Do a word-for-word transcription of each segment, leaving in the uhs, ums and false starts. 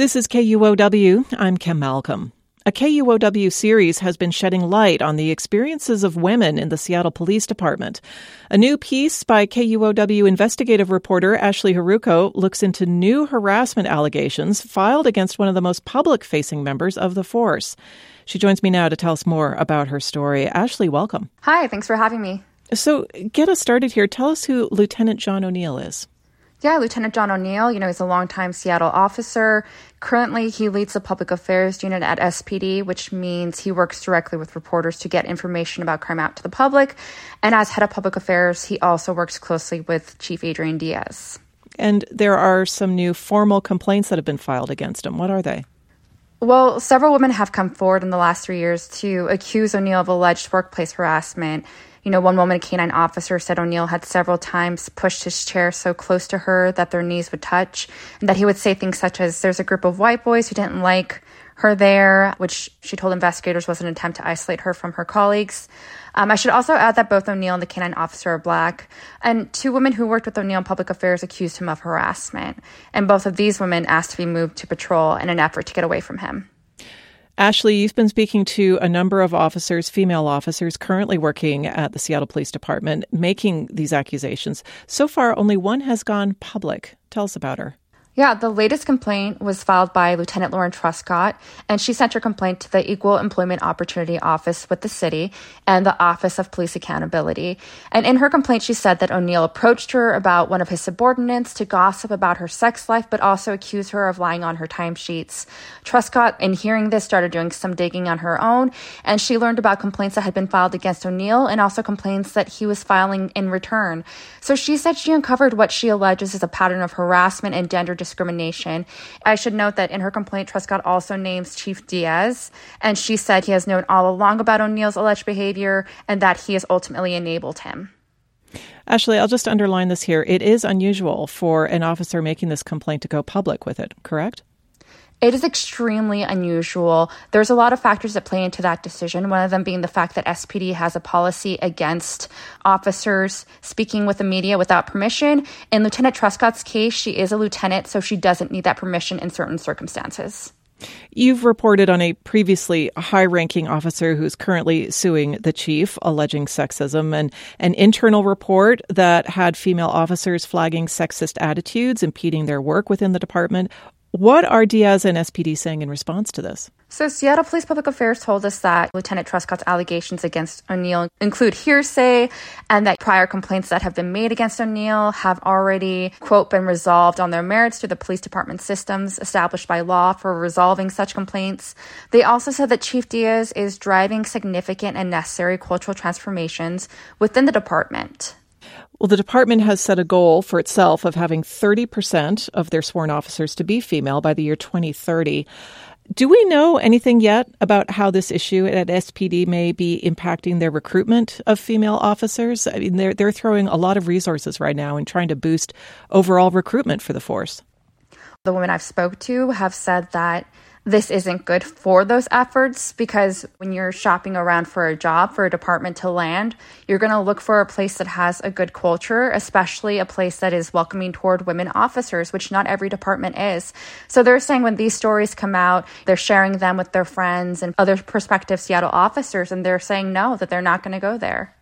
This is K U O W. I'm Kim Malcolm. A K U O W series has been shedding light on the experiences of women in the Seattle Police Department. A new piece by K U O W investigative reporter Ashley Haruko looks into new harassment allegations filed against one of the most public-facing members of the force. She joins me now to tell us more about her story. Ashley, welcome. Hi, thanks for having me. So get us started here. Tell us who Lieutenant John O'Neill is. Yeah, Lieutenant John O'Neill, you know, he's a longtime Seattle officer. Currently, he leads the public affairs unit at S P D, which means he works directly with reporters to get information about crime out to the public. And as head of public affairs, he also works closely with Chief Adrian Diaz. And there are some new formal complaints that have been filed against him. What are they? Well, several women have come forward in the last three years to accuse O'Neill of alleged workplace harassment. You know, one woman, a canine officer, said O'Neill had several times pushed his chair so close to her that their knees would touch, and that he would say things such as, "There's a group of white boys who didn't like her there," which she told investigators was an attempt to isolate her from her colleagues. Um, I should also add that both O'Neill and the canine officer are Black, and two women who worked with O'Neill in public affairs accused him of harassment, and both of these women asked to be moved to patrol in an effort to get away from him. Ashley, you've been speaking to a number of officers, female officers, currently working at the Seattle Police Department, making these accusations. So far, only one has gone public. Tell us about her. Yeah, the latest complaint was filed by Lieutenant Lauren Truscott, and she sent her complaint to the Equal Employment Opportunity Office with the city and the Office of Police Accountability. And in her complaint, she said that O'Neill approached her about one of his subordinates to gossip about her sex life, but also accused her of lying on her timesheets. Truscott, in hearing this, started doing some digging on her own, and she learned about complaints that had been filed against O'Neill and also complaints that he was filing in return. So she said she uncovered what she alleges is a pattern of harassment and gender discrimination. I should note that in her complaint, Truscott also names Chief Diaz, and she said he has known all along about O'Neill's alleged behavior and that he has ultimately enabled him. Ashley, I'll just underline this here. It is unusual for an officer making this complaint to go public with it, correct? It is extremely unusual. There's a lot of factors that play into that decision, one of them being the fact that S P D has a policy against officers speaking with the media without permission. In Lieutenant Truscott's case, she is a lieutenant, so she doesn't need that permission in certain circumstances. You've reported on a previously high-ranking officer who's currently suing the chief, alleging sexism, and an internal report that had female officers flagging sexist attitudes, impeding their work within the department. What are Diaz and S P D saying in response to this? So Seattle Police Public Affairs told us that Lieutenant Truscott's allegations against O'Neill include hearsay and that prior complaints that have been made against O'Neill have already, quote, been resolved on their merits through the police department systems established by law for resolving such complaints. They also said that Chief Diaz is driving significant and necessary cultural transformations within the department. Well, the department has set a goal for itself of having thirty percent of their sworn officers to be female by the year twenty thirty. Do we know anything yet about how this issue at S P D may be impacting their recruitment of female officers? I mean, they're, they're throwing a lot of resources right now in trying to boost overall recruitment for the force. The women I've spoke to have said that this isn't good for those efforts because when you're shopping around for a job, for a department to land, you're going to look for a place that has a good culture, especially a place that is welcoming toward women officers, which not every department is. So they're saying when these stories come out, they're sharing them with their friends and other prospective Seattle officers, and they're saying no, that they're not going to go there.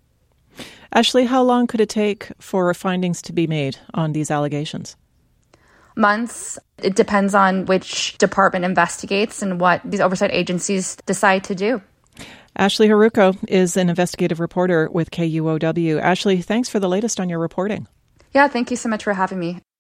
Ashley, how long could it take for findings to be made on these allegations? Months. It depends on which department investigates and what these oversight agencies decide to do. Ashley Haruko is an investigative reporter with K U O W. Ashley, thanks for the latest on your reporting. Yeah, thank you so much for having me.